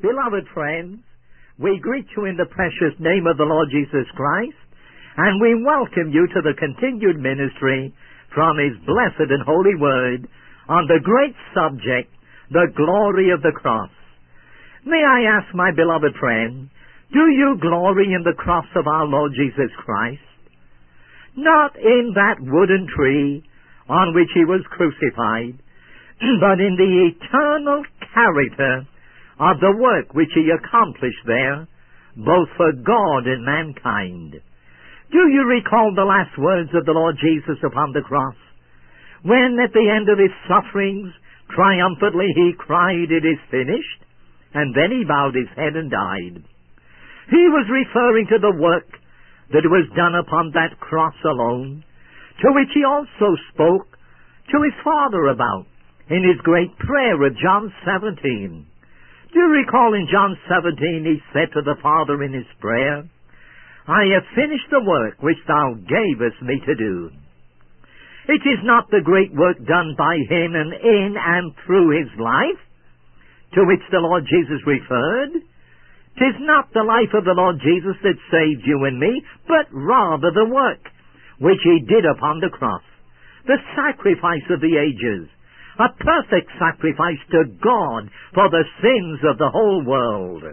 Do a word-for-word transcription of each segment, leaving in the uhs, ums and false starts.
Beloved friends, we greet you in the precious name of the Lord Jesus Christ, and we welcome you to the continued ministry from His blessed and holy Word on the great subject, the glory of the cross. May I ask, my beloved friend, do you glory in the cross of our Lord Jesus Christ? Not in that wooden tree on which He was crucified, but in the eternal character of the work which He accomplished there, both for God and mankind. Do you recall the last words of the Lord Jesus upon the cross, when at the end of His sufferings, triumphantly He cried, "It is finished," and then He bowed His head and died? He was referring to the work that was done upon that cross alone, to which He also spoke to His Father about in His great prayer of John seventeen. Do you recall in John seventeen He said to the Father in His prayer, "I have finished the work which Thou gavest me to do." It is not the great work done by Him and in and through His life to which the Lord Jesus referred. 'Tis not the life of the Lord Jesus that saved you and me, but rather the work which He did upon the cross, the sacrifice of the ages, a perfect sacrifice to God for the sins of the whole world.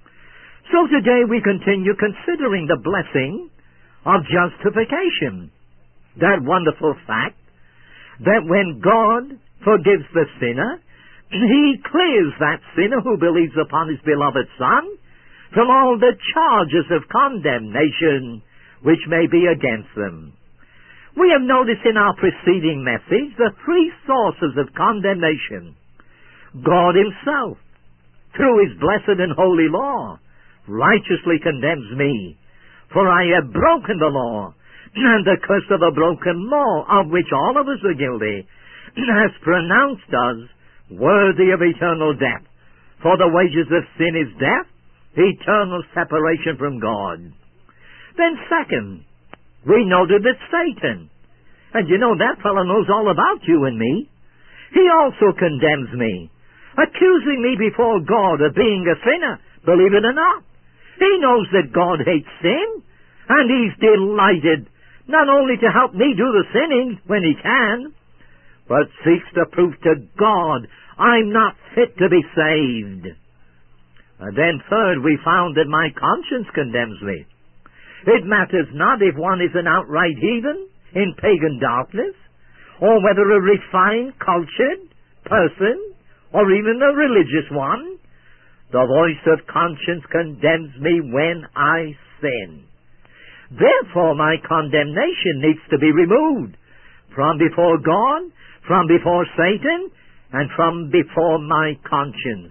So today we continue considering the blessing of justification, that wonderful fact that when God forgives the sinner, He clears that sinner who believes upon His beloved Son from all the charges of condemnation which may be against them. We have noticed in our preceding message the three sources of condemnation. God Himself, through His blessed and holy law, righteously condemns me, for I have broken the law, and the curse of a broken law, of which all of us are guilty, has pronounced us worthy of eternal death. For the wages of sin is death, eternal separation from God. Then second, we noted that Satan, and you know that fellow knows all about you and me, he also condemns me, accusing me before God of being a sinner, believe it or not. He knows that God hates sin, and He's delighted not only to help me do the sinning when He can, but seeks to prove to God I'm not fit to be saved. And then third, we found that my conscience condemns me. It matters not if one is an outright heathen in pagan darkness, or whether a refined, cultured person, or even a religious one. The voice of conscience condemns me when I sin. Therefore, my condemnation needs to be removed from before God, from before Satan, and from before my conscience.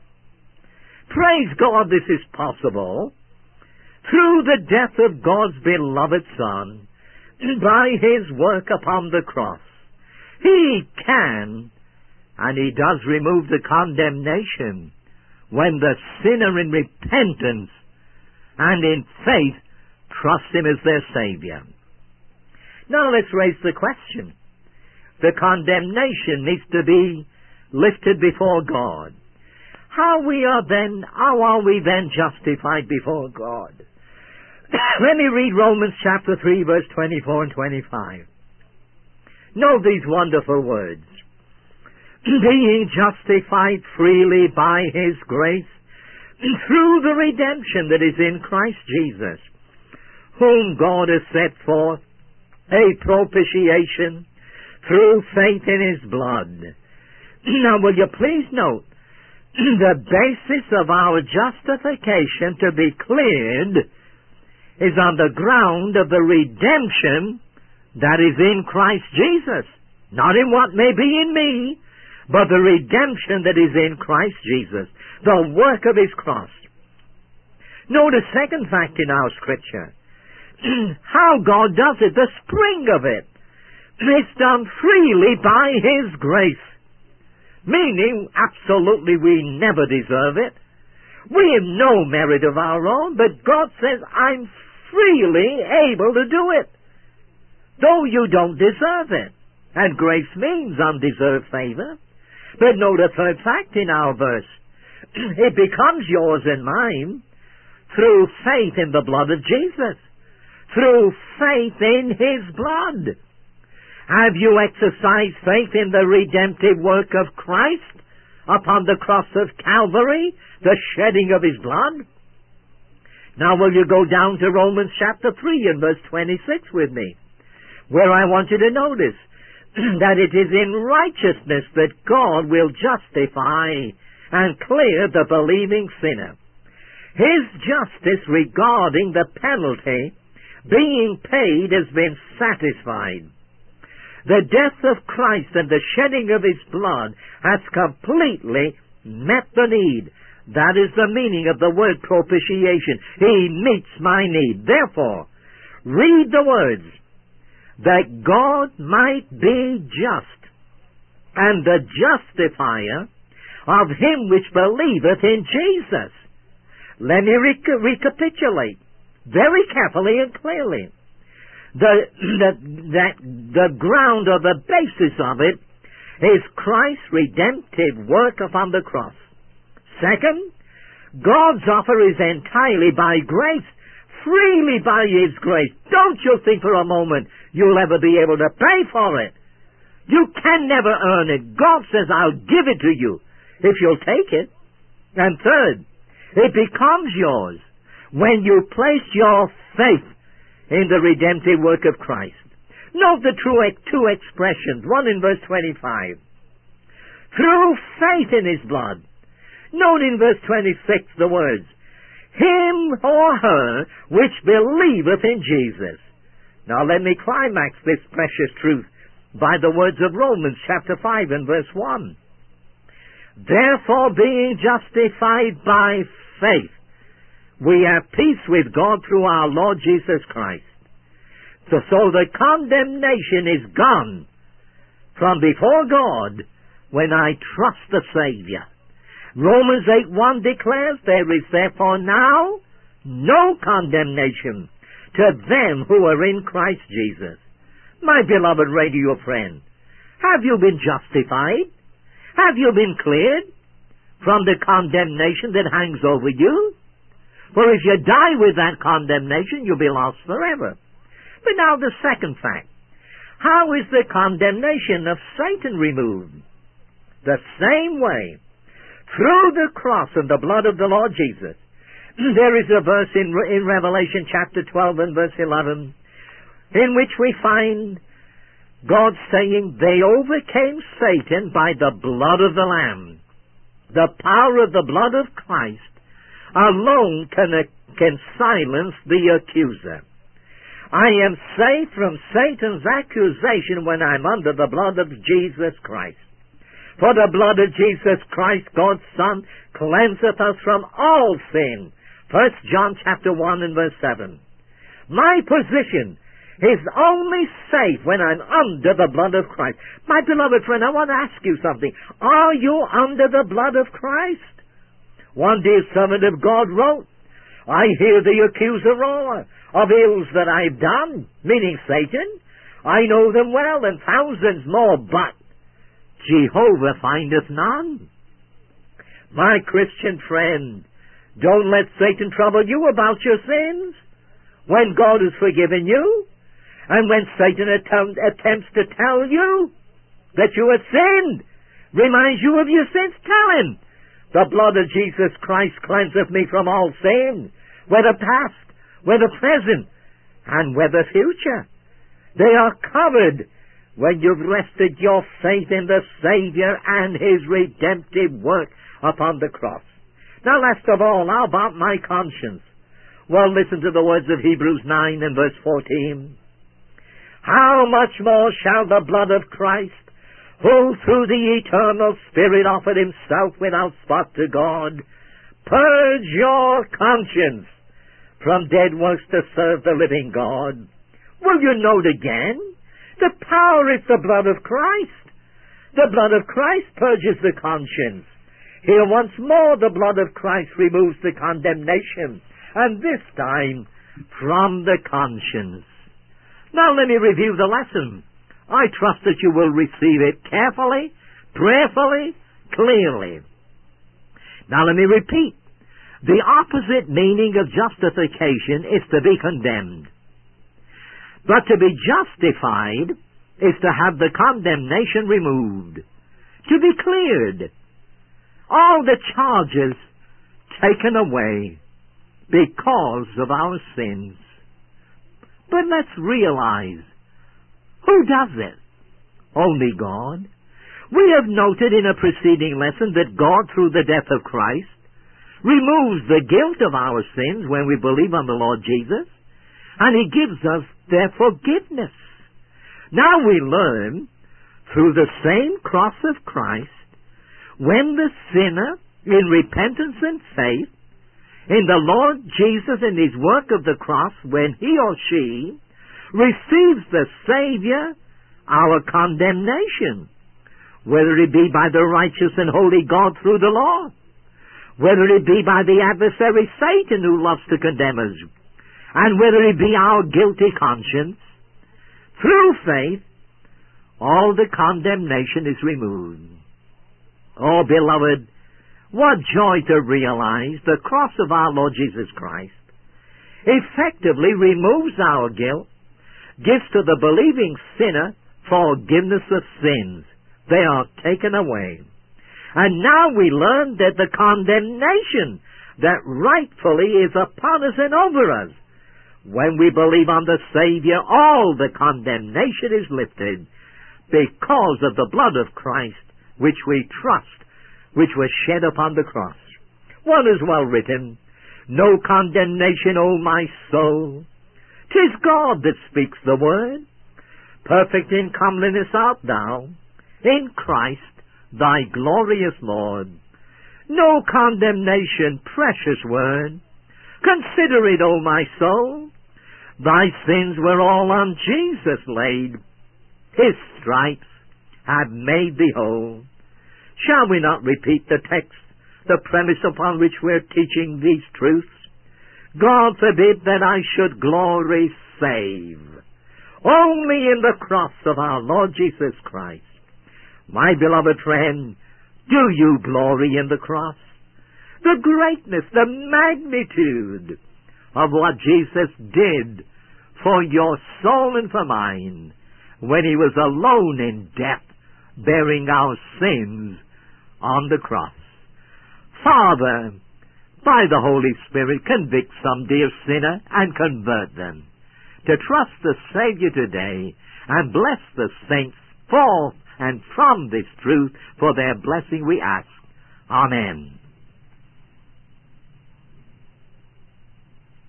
Praise God, this is possible through the death of God's beloved Son, by His work upon the cross. He can, and He does remove the condemnation when the sinner in repentance and in faith trusts Him as their Savior. Now let's raise the question. The condemnation needs to be lifted before God. How we are then, how are we then justified before God? Let me read Romans chapter three, verse twenty-four and twenty-five. Note these wonderful words. Being justified freely by His grace, through the redemption that is in Christ Jesus, whom God has set forth a propitiation through faith in His blood. Now will you please note, the basis of our justification to be cleared is on the ground of the redemption that is in Christ Jesus. Not in what may be in me, but the redemption that is in Christ Jesus, the work of His cross. Note a second fact in our Scripture. How God does it, the spring of it. It's done freely by His grace. Meaning, absolutely we never deserve it. We have no merit of our own, but God says, I'm freely able to do it, though you don't deserve it. And grace means undeserved favor. But note a third fact in our verse. it becomes yours and mine through faith in the blood of Jesus, through faith in His blood. Have you exercised faith in the redemptive work of Christ upon the cross of Calvary, the shedding of His blood? Now will you go down to Romans chapter three and verse twenty-six with me, where I want you to notice that it is in righteousness that God will justify and clear the believing sinner. His justice regarding the penalty being paid has been satisfied. The death of Christ and the shedding of His blood has completely met the need. That is the meaning of the word propitiation. He meets my need. Therefore, read the words, that God might be just, and the justifier of him which believeth in Jesus. Let me rec- recapitulate very carefully and clearly. The, the, that the ground or the basis of it is Christ's redemptive work upon the cross. Second, God's offer is entirely by grace, freely by His grace. Don't you think for a moment you'll ever be able to pay for it. You can never earn it. God says, I'll give it to you if you'll take it. And third, it becomes yours when you place your faith in the redemptive work of Christ. Note the true two expressions, one in verse twenty-five. Through faith in His blood. Note in verse twenty-six the words, him or her which believeth in Jesus. Now let me climax this precious truth by the words of Romans chapter five and verse one. Therefore, being justified by faith, we have peace with God through our Lord Jesus Christ. So, so the condemnation is gone from before God when I trust the Savior. Romans eight one declares, there is therefore now no condemnation to them who are in Christ Jesus. My beloved radio friend, have you been justified? Have you been cleared from the condemnation that hangs over you? For if you die with that condemnation, you'll be lost forever. But now the second fact. How is the condemnation of Satan removed? The same way. Through the cross and the blood of the Lord Jesus. There is a verse in, in Revelation chapter twelve and verse eleven in which we find God saying, they overcame Satan by the blood of the Lamb. The power of the blood of Christ alone can, can silence the accuser. I am safe from Satan's accusation when I'm under the blood of Jesus Christ. For the blood of Jesus Christ, God's Son, cleanseth us from all sin. First John chapter one and verse seven. My position is only safe when I'm under the blood of Christ. My beloved friend, I want to ask you something. Are you under the blood of Christ? One dear servant of God wrote, I hear the accuser roar of ills that I've done, meaning Satan. I know them well and thousands more, but Jehovah findeth none. My Christian friend, don't let Satan trouble you about your sins when God has forgiven you, and when Satan attempt, attempts to tell you that you have sinned, reminds you of your sins, tell him, the blood of Jesus Christ cleanseth me from all sin, whether past, whether present, and whether future. They are covered when you've rested your faith in the Savior and His redemptive work upon the cross. Now, last of all, how about my conscience? Well, listen to the words of Hebrews nine and verse fourteen. How much more shall the blood of Christ, who through the eternal Spirit offered Himself without spot to God, purge your conscience from dead works to serve the living God? Will you note again? The power is the blood of Christ. The blood of Christ purges the conscience. Here once more the blood of Christ removes the condemnation, and this time from the conscience. Now let me review the lesson. I trust that you will receive it carefully, prayerfully, clearly. Now let me repeat. The opposite meaning of justification is to be condemned. But to be justified is to have the condemnation removed, to be cleared, all the charges taken away because of our sins. But let's realize, who does it? Only God. We have noted in a preceding lesson that God, through the death of Christ, removes the guilt of our sins when we believe on the Lord Jesus, and He gives us their forgiveness. Now we learn, through the same cross of Christ, when the sinner, in repentance and faith, in the Lord Jesus and His work of the cross, when he or she receives the Savior, our condemnation, whether it be by the righteous and holy God through the law, whether it be by the adversary Satan who loves to condemn us, and whether it be our guilty conscience, through faith, all the condemnation is removed. Oh, beloved, what joy to realize the cross of our Lord Jesus Christ effectively removes our guilt, gives to the believing sinner forgiveness of sins. They are taken away. And now we learn that the condemnation that rightfully is upon us and over us, when we believe on the Savior, all the condemnation is lifted because of the blood of Christ, which we trust, which was shed upon the cross. What is well written? No condemnation, O my soul. 'Tis God that speaks the word. Perfect in comeliness art thou, in Christ thy glorious Lord. No condemnation, precious word. Consider it, O my soul. Thy sins were all on Jesus laid. His stripes have made thee whole. Shall we not repeat the text, the premise upon which we're teaching these truths? God forbid that I should glory save only in the cross of our Lord Jesus Christ. My beloved friend, do you glory in the cross? The greatness, the magnitude of what Jesus did for your soul and for mine when He was alone in death, bearing our sins on the cross. Father, by the Holy Spirit, convict some dear sinner and convert them to trust the Savior today, and bless the saints forth and from this truth. For their blessing we ask. Amen.